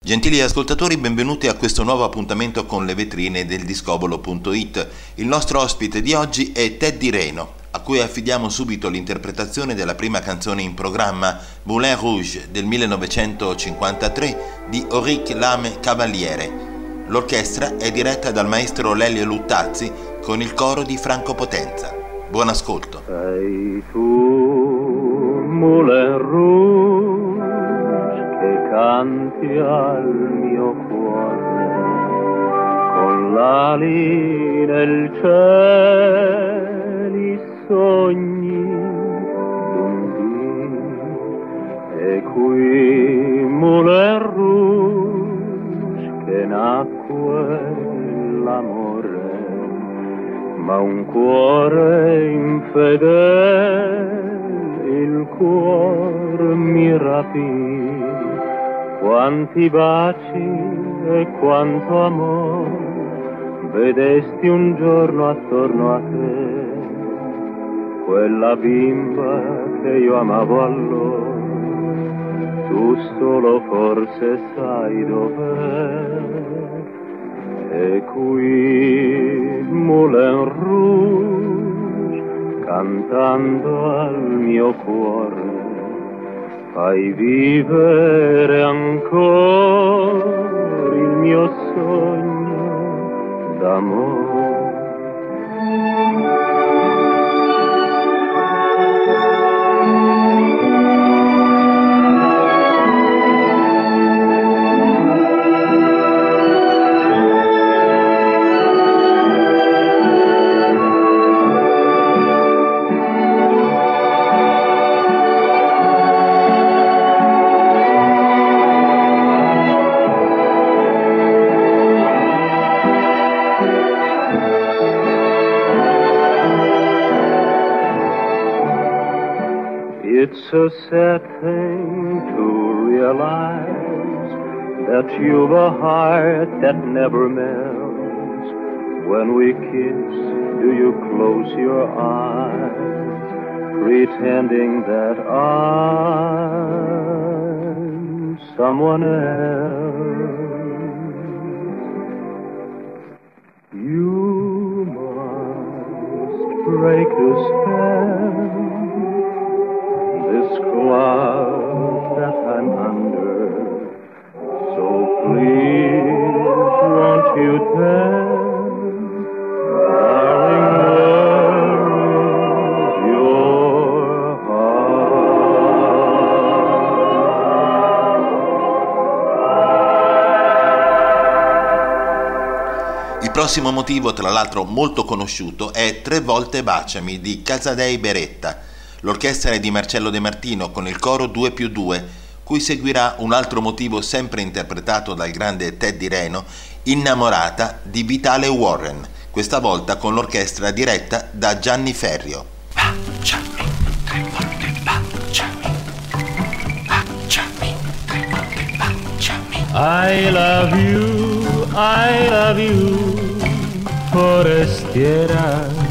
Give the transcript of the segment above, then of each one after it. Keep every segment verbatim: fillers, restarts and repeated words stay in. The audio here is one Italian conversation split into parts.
Gentili ascoltatori, benvenuti a questo nuovo appuntamento con le vetrine del discobolo punto it. Il nostro ospite di oggi è Teddy Reno, a cui affidiamo subito l'interpretazione della prima canzone in programma, Moulin Rouge del millenovecentocinquantatré di Auric Lame Cavaliere. L'orchestra è diretta dal maestro Lelio Luttazzi con il coro di Franco Potenza. Buon ascolto. Sei tu, Moulin Rouge, che canti al mio cuore con l'ali nel cielo, sogni lunghi. E qui Moulin Rouge che nacque l'amore, ma un cuore infedele il cuore mi rapì. Quanti baci e quanto amore vedesti un giorno attorno a te, quella bimba che io amavo allora, tu solo forse sai dov'è. E qui Moulin Rouge, cantando al mio cuore, fai vivere ancora il mio sogno d'amore. It's a sad thing to realize that you've a heart that never melts. When we kiss, do you close your eyes, pretending that I'm someone else? You must break the spell, this cloud that I'm under, so please won't you tell, darling, where is your heart? Il prossimo motivo, tra l'altro molto conosciuto, è Tre volte baciami di Casadei Beretta. L'orchestra è di Marcello De Martino con il coro due più due, cui seguirà un altro motivo sempre interpretato dal grande Teddy Reno, Innamorata di Vitale Warren, questa volta con l'orchestra diretta da Gianni Ferrio. Baciami, tre volte baciami, baciami, tre volte baciami. I love you, I love you, forestiera.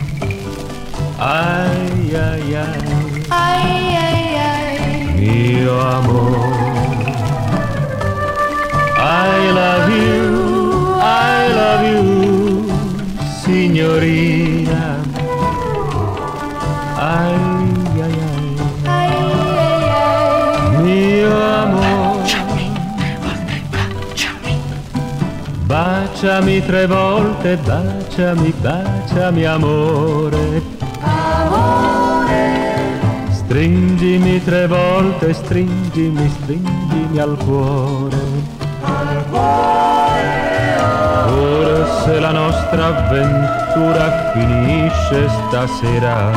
Ai ai ai, ai ai ai, mio amore. I love you, I love you, signorina. Ai ai ai, ai ai ai, mio amore. Baciami tre volte, baciami. Baciami tre volte, baciami, baciami amore. Stringimi tre volte, stringimi, stringimi al cuore. al cuore, oh. Forse la nostra avventura finisce stasera,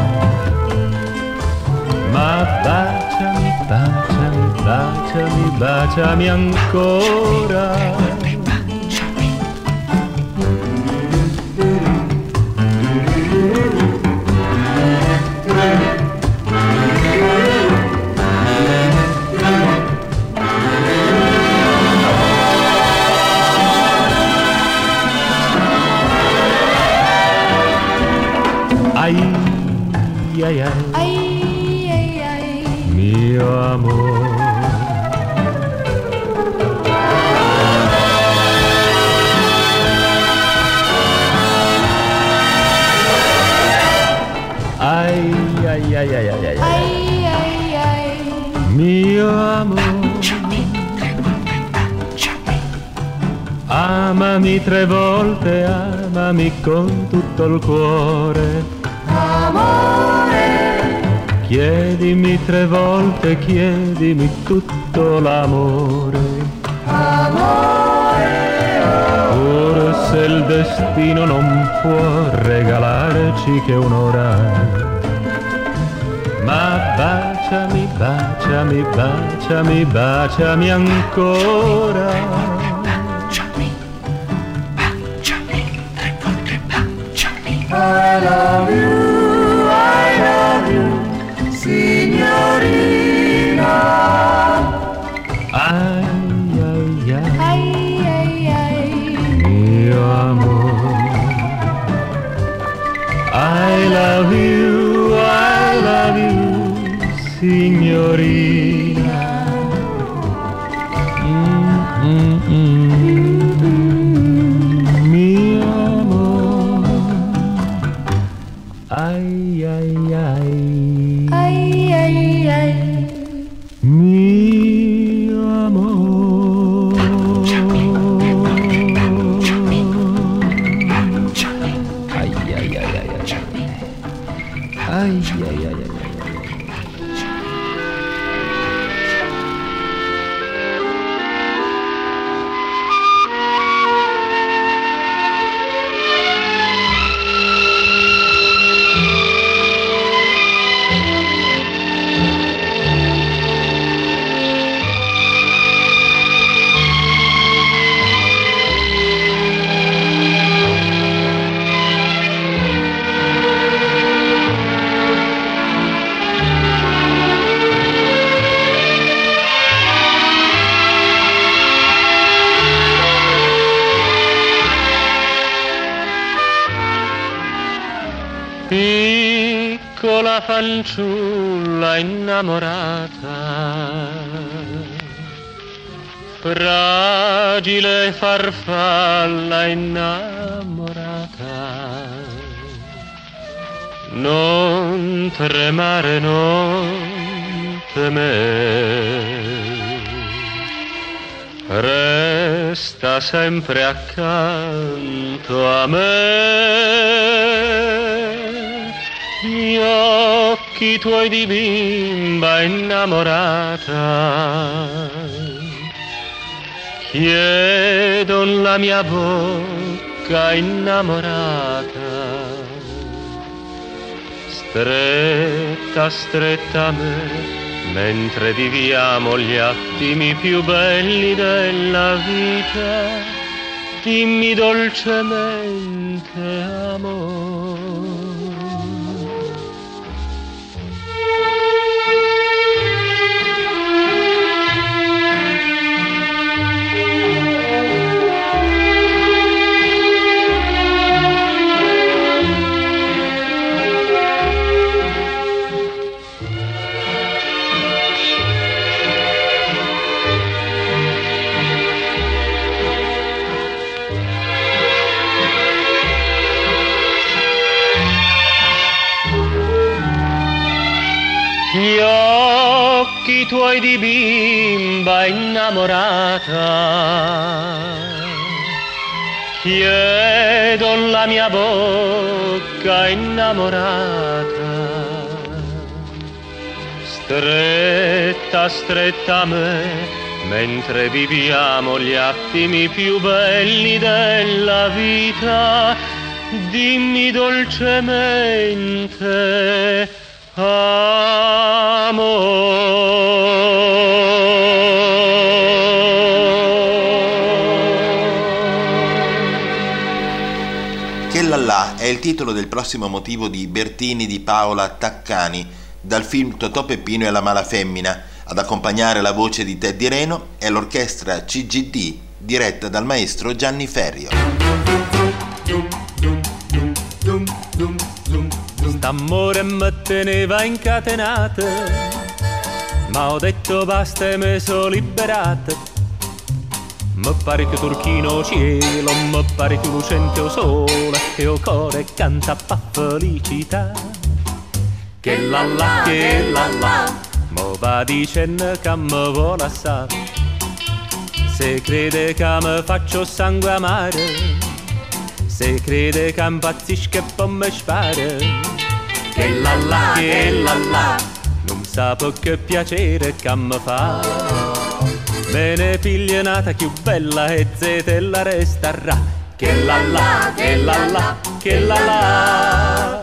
ma baciami, baciami, baciami, baciami ancora. Ai ai ai, ai ai ai, mio amore. Amami tre volte, amami con tutto il cuore. Amore, Chiedimi tre volte, chiedimi tutto l'amore. amore, Forse il destino non può regalarci che un'ora, ma baciami, baciami, baciami, baciami ancora. Baciami, baciami, tre volte baciami. I love you, I love you, signorina. Ai, ai, ai, Ai, ai, ai, mio amore. I love you, I love you, signorina. Mm, mm, mm. Mio amore. Ai, ai, ai, ai, ai, ai. mio amore. Ai, ai, ai, ai, ai. Ai, ai, ai, ai, ai. Piccola fanciulla innamorata, fragile farfalla innamorata, non tremare, non temere, resta sempre accanto a me. Gli occhi tuoi di bimba innamorata chiedon la mia bocca innamorata, stretta, stretta a me, mentre viviamo gli attimi più belli della vita. Dimmi dolcemente, amore. Gli occhi tuoi di bimba innamorata chiedon la mia bocca innamorata, stretta, stretta a me, mentre viviamo gli attimi più belli della vita. Dimmi dolcemente, Che lallà è il titolo del prossimo motivo di Bertini di Paola Taccani, dal film Totò Peppino e la mala femmina. Ad accompagnare la voce di Teddy Reno è l'orchestra C G D diretta dal maestro Gianni Ferrio. St'amore mi teneva incatenate, ma ho detto basta e me so liberate. Mi pare più turchino cielo, mi pare più lucente o sole, e o core canta pa felicità. Che la la, che la la, mo va dicendo che mi vuole assai. Se crede che mi faccio sangue amare, se crede che impazzisco e poi mi spara, che la la, che la la, non sa che piacere che mi fa. Me ne piglia nata più bella e zetella resterà, che la la, che la la, che la la.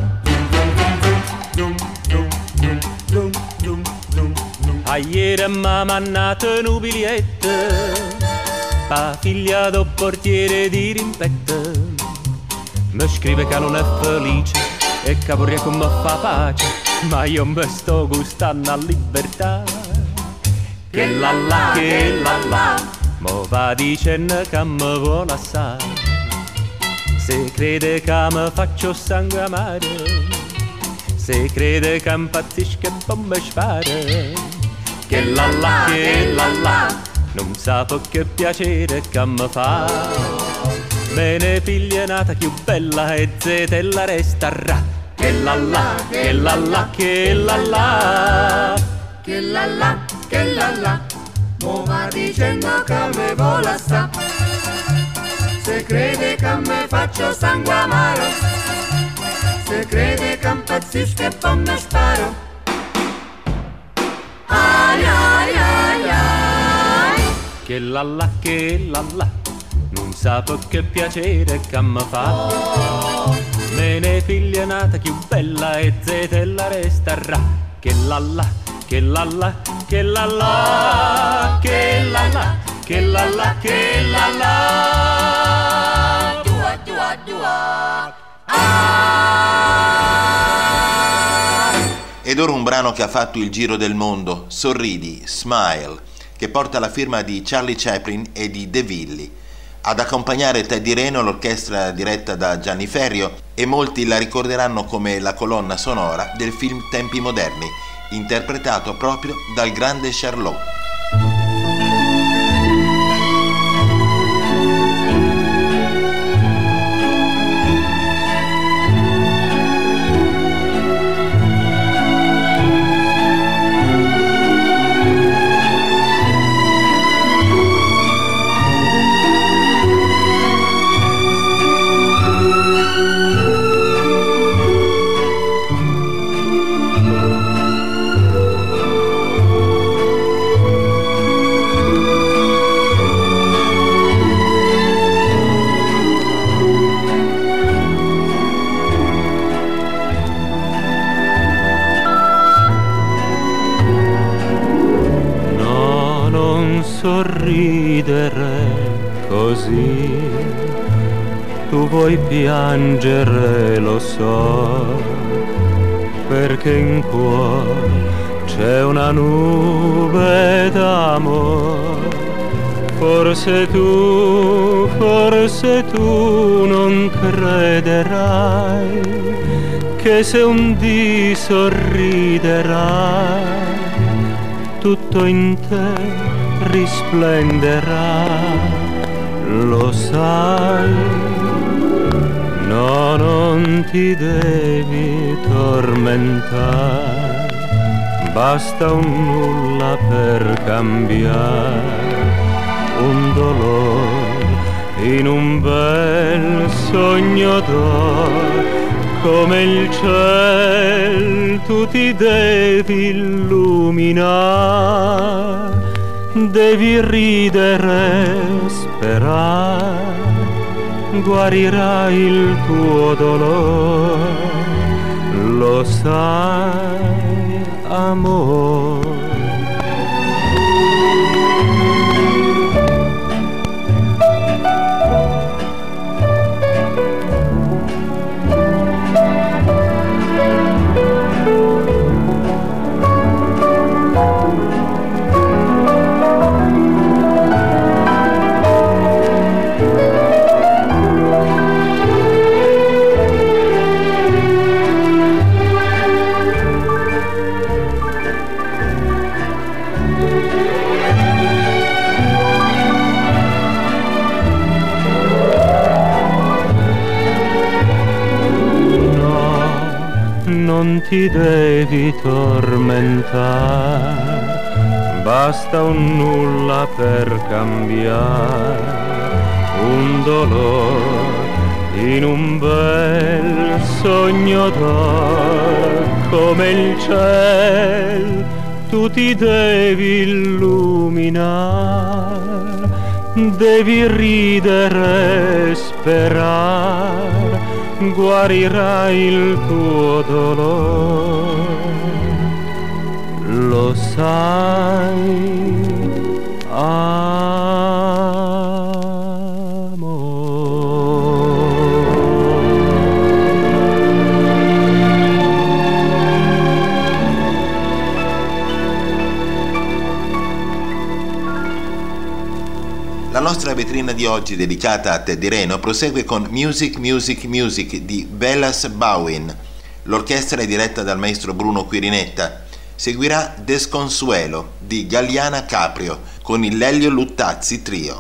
A ieri m'ha mandato un biglietto pa figlia do portiere di rimpetto. Mi scrive che non è felice e che vorrei che mi fa pace, ma io mi sto gustando a libertà. Che la la, che la la, mo va dicendo che mi vuole assai. Se crede che mi faccio sangue amare, se crede che impazzisco e poi mi spara, che la la, che la la, non sa che piacere che mi fa. Me ne piglia nata più bella e zetella resterà, che la la, che la la, che la la. Che la la, che la la, mo va dicendo che me vola sta. Se crede che me faccio sangue amaro, se crede che impazzisco e poi mi sparo. Ai ai ai ai, che la la, che la la, non sa che piacere che mi fa. Me ne figlia nata più bella e zetella resterà, che la la, che la la, che la la, che la la, che la la, che la la. dua dua dua. Ed ora un brano che ha fatto il giro del mondo, Sorridi, Smile, che porta la firma di Charlie Chaplin e di De Villi. Ad accompagnare Teddy Reno l'orchestra diretta da Gianni Ferrio, e molti la ricorderanno come la colonna sonora del film Tempi Moderni, interpretato proprio dal grande Charlot. Sorridere così, tu vuoi piangere, lo so, perché in cuore c'è una nube d'amore. Forse tu, forse tu non crederai che se un dì sorriderai, tutto in te risplenderà, lo sai. No, non ti devi tormentare, basta un nulla per cambiare un dolore in un bel sogno d'oro. Come il ciel tu ti devi illuminare, devi ridere, sperare, guarirai il tuo dolore, lo sai, amore. Non ti devi tormentare, basta un nulla per cambiare un dolore in un bel sogno d'oro. Come il cielo tu ti devi illuminare, devi ridere e sperare, guarirai il tuo dolore. Lo sai, La nostra vetrina di oggi, dedicata a Teddy Reno, prosegue con Music, Music, Music di Bélas Bowin. L'orchestra è diretta dal maestro Bruno Quirinetta. Seguirà Desconsuelo di Galliana Caprio con il Lelio Luttazzi Trio.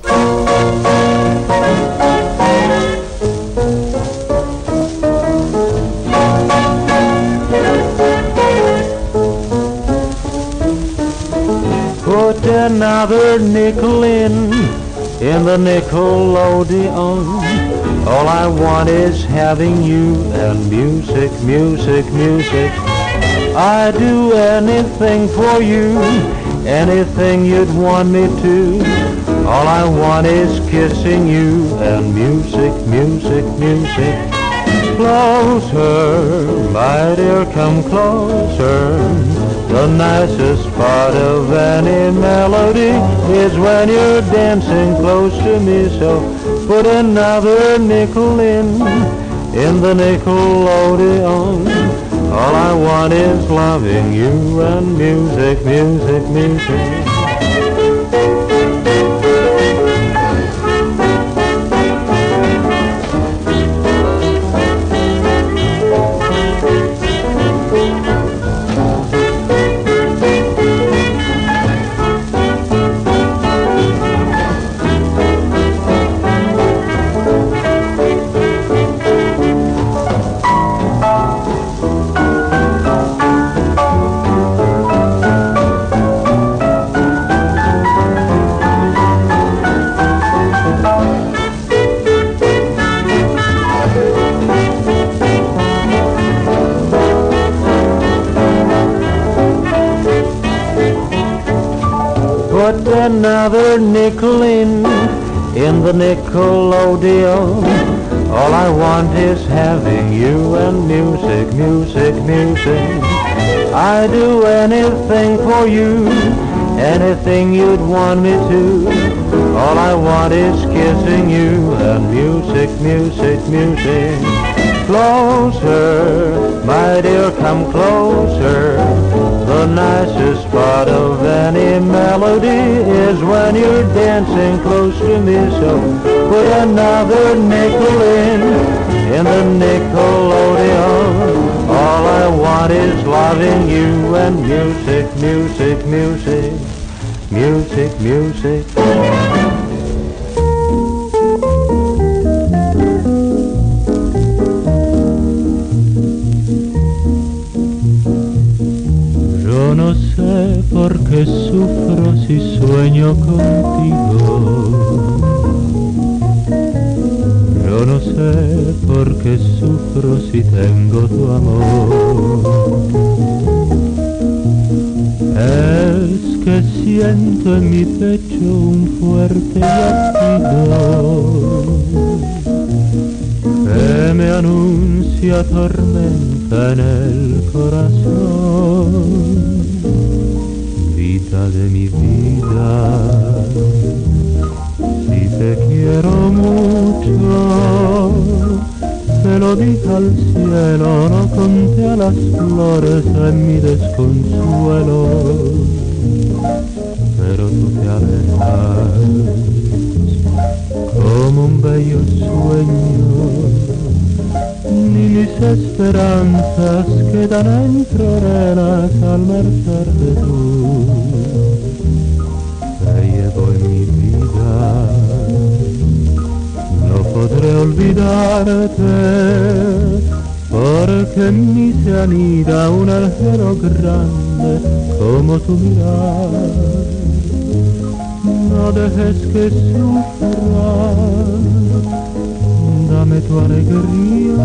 Put another nickel in, in the Nickelodeon. All I want is having you and music, music, music. I'd do anything for you, anything you'd want me to. All I want is kissing you and music, music, music. Closer, my dear, come closer. The nicest part of any melody is when you're dancing close to me. So put another nickel in, in the Nickelodeon. All I want is loving you and music, music, music. Put another nickel in, in the Nickelodeon. All I want is having you and music, music, music. I'd do anything for you, anything you'd want me to. All I want is kissing you and music, music, music. Closer, my dear, come closer. The nicest part of any melody is when you're dancing close to me. So put another nickel in, in the Nickelodeon. All I want is loving you and music, music, music, music, music. Yo no sé por qué sufro si sueño contigo. Yo no sé por qué sufro si tengo tu amor. Es que siento en mi pecho un fuerte latido que me anuncia tormenta en el corazón. Vida de mi vida, si te quiero mucho, se lo dije al cielo, no conté a las flores en mi desconsuelo. Pero tú te alejas como un bello sueño, ni mis esperanzas quedan entre arenas al marcharte tú. Te llevo en mi vida, no podré olvidarte, porque en mí se anida un anhelo grande como tu mirar. no dejes que sufra, dame tu alegría,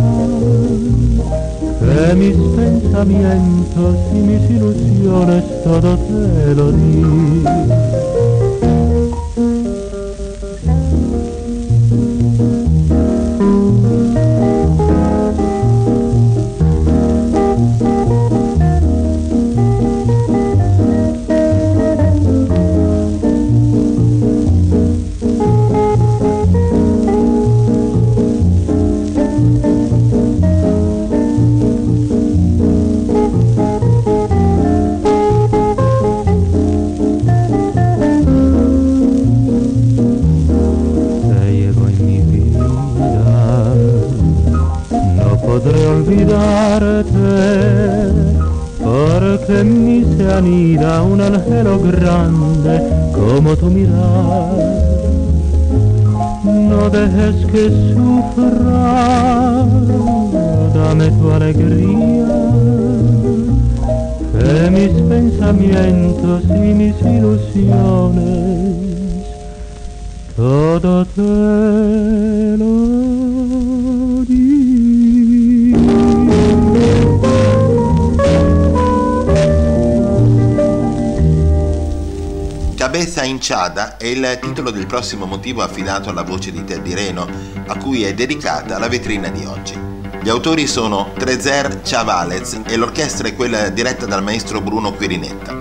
que mis pensamientos y mis ilusiones todo te lo di. Porque en mí se anida un anhelo grande como tu mirar. No dejes que sufra, dame tu alegría, que mis pensamientos y mis ilusiones todo te lo di. Cabeza hinchada è il titolo del prossimo motivo affidato alla voce di Teddy Reno, a cui è dedicata la vetrina di oggi. Gli autori sono Trezer Chavalez e l'orchestra è quella diretta dal maestro Bruno Quirinetta.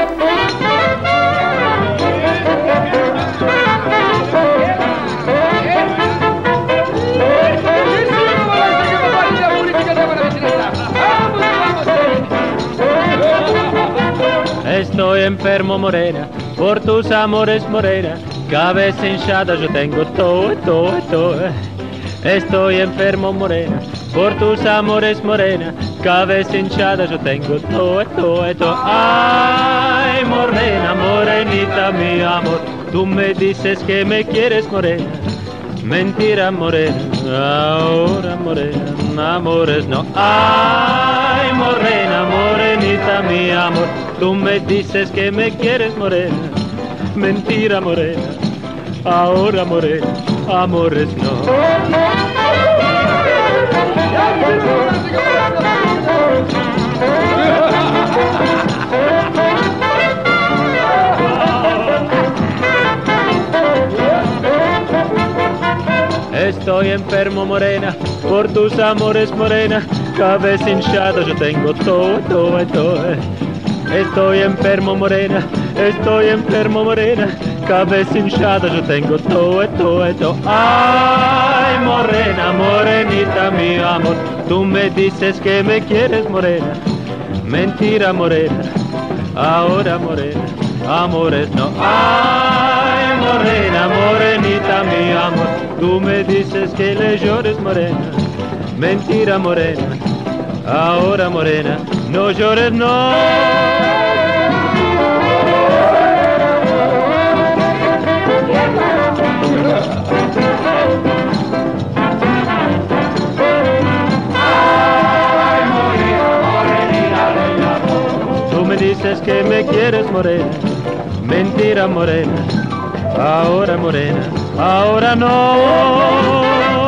Estoy enfermo, morena, por tus amores, morena, cabeza hinchada yo tengo todo, todo, todo. Estoy enfermo, morena, por tus amores, morena, cabeza hinchada yo tengo todo, todo, todo. Ay, morena, morenita, mi amor, tú me dices que me quieres, morena. Mentira, morena, ahora morena, amores no. Ay, morena, morenita, mi amor, tú me dices que me quieres, morena. Mentira, morena, ahora morena, amores no. Estoy enfermo, morena, por tus amores, morena, cabeza hinchada yo tengo todo, todo, todo. Estoy enfermo, morena, estoy enfermo, morena, cabeza hinchada yo tengo todo, todo, todo. Ay, morena, morenita, mi amor, tú me dices que me quieres, morena. Mentira, morena, ahora morena, amores no. Ay, morena, morenita, mi amor, tú me dices que le llores, morena. Mentira, morena, ahora morena, no llores, no. Tú me dices que me quieres, morena. Mentira, morena, ahora morena, ahora no.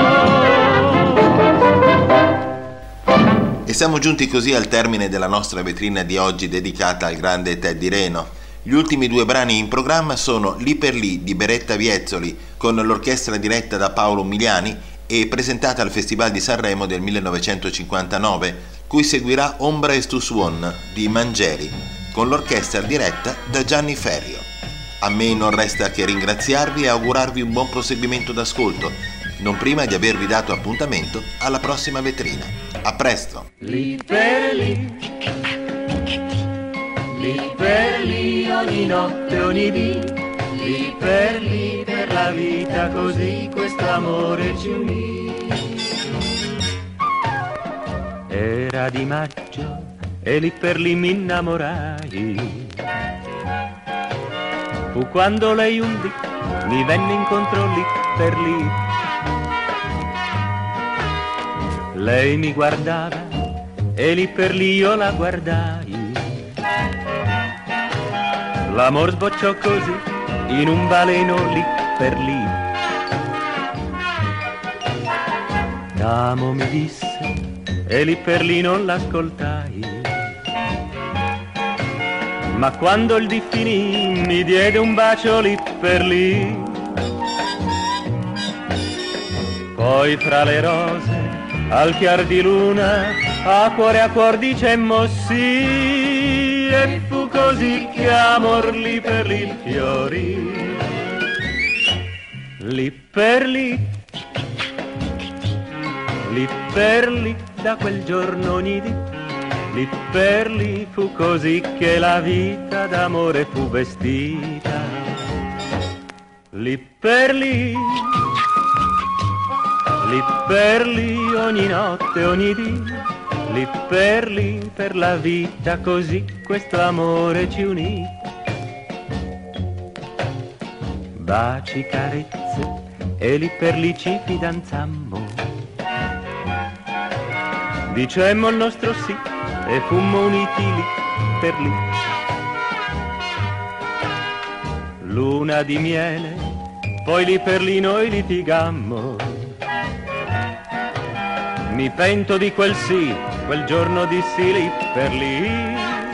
E siamo giunti così al termine della nostra vetrina di oggi dedicata al grande Teddy Reno. Gli ultimi due brani in programma sono Lì per lì di Beretta Viezzoli con l'orchestra diretta da Paolo Umiliani e presentata al Festival di Sanremo del millenovecentocinquantanove, cui seguirà Ombra e tu suon di Mangieri con l'orchestra diretta da Gianni Ferrio. A me non resta che ringraziarvi e augurarvi un buon proseguimento d'ascolto, non prima di avervi dato appuntamento alla prossima vetrina. A presto! Lì per lì, lì per lì ogni notte, ogni dì, lì per lì per la vita così questo amore ci unì. Era di maggio e lì per lì mi innamorai. Fu quando lei un dì mi venne incontro lì per lì. Lei mi guardava e lì per lì io la guardai. L'amor sbocciò così in un baleno lì per lì. T'amo mi disse e lì per lì non l'ascoltai, ma quando il dì finì mi diede un bacio lì per lì. Poi fra le rose al chiar di luna a cuore a cuor dicemmo sì, e fu così che amor lì per lì fiorì. Lì per lì, lì per lì da quel giorno ogni dì, lì per lì fu così che la vita d'amore fu vestita. Lì per lì, lì per lì ogni notte, ogni dì, lì per lì per la vita così questo amore ci unì. Baci, carezze e lì per lì ci fidanzammo, dicemmo il nostro sì e fummo uniti lì per lì. Luna di miele, poi lì per lì noi litigammo, mi pento di quel sì, quel giorno dissi lì per lì.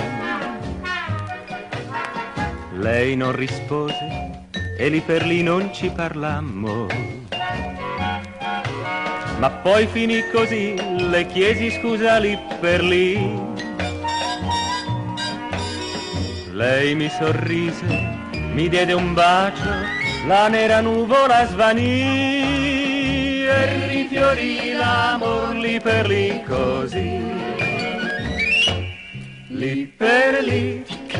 Lei non rispose e lì per lì non ci parlammo, ma poi finì così, le chiesi scusa lì per lì. Lei mi sorrise, mi diede un bacio, la nera nuvola svanì e rifiorì l'amor lì per lì così. Lì per lì,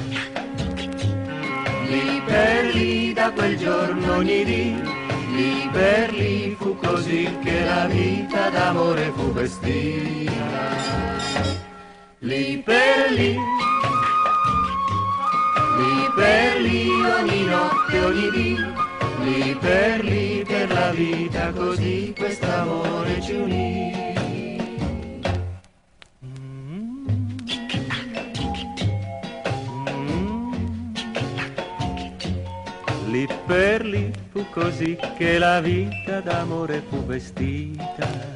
lì per lì da quel giorno ogni dì, lì per lì fu così che la vita d'amore fu vestita. Lì per lì, lì per lì ogni notte, ogni dì, lì per lì per la vita così quest'amore ci unì. Lì per lì fu così che la vita d'amore fu vestita.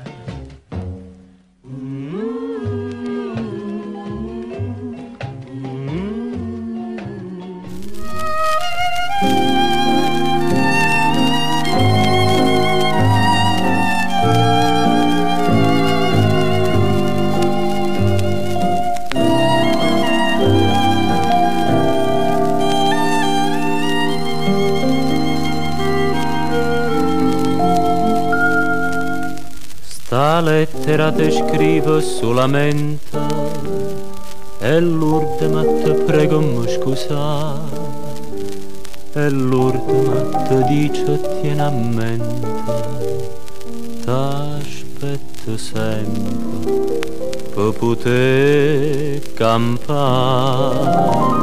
Sta lettera te scrivo solamente e Lourdes ma te prego mi scusa, e Lourdes ma te dice tieni a mente, t'aspetto sempre per poter campare.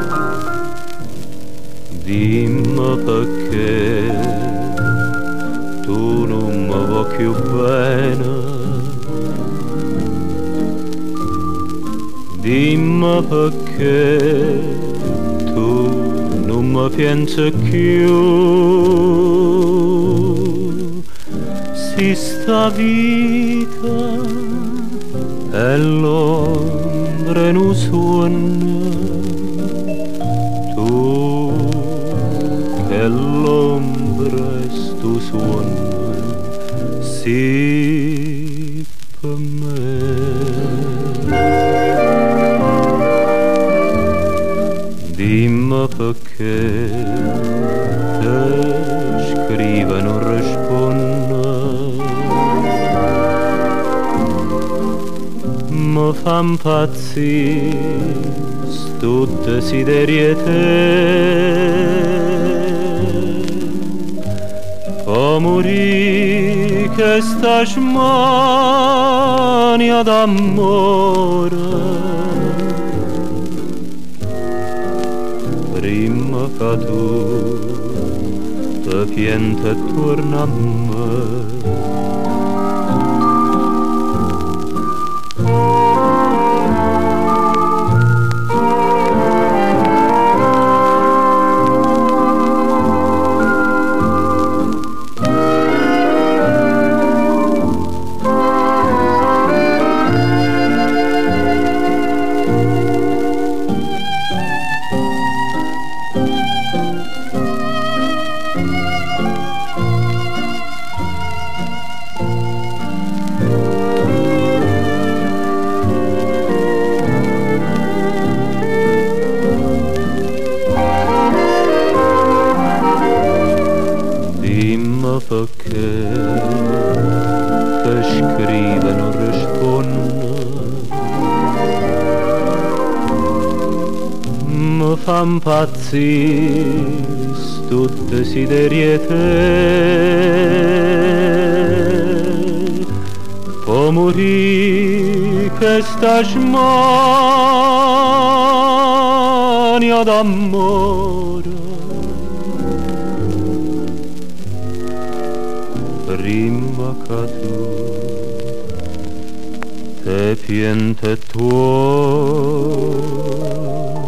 Dimmi perché tu non mi vuoi più bene, dimmi perché tu non mi pensi più. Si sta vita è l'ombra in un sogno, tu che l'ombra è sto sogno, sì per me. Dimmi perché te scrivo e non rispondo, mi fa impazzire sto desiderio te. Fa morì che sta smania d'amore, prima che tu te piente e torna a me. perché te scrive non risponde. Mi fa impazzire sto desiderio te, può morire che sta smania d'amore. Prima che tu te piente tuo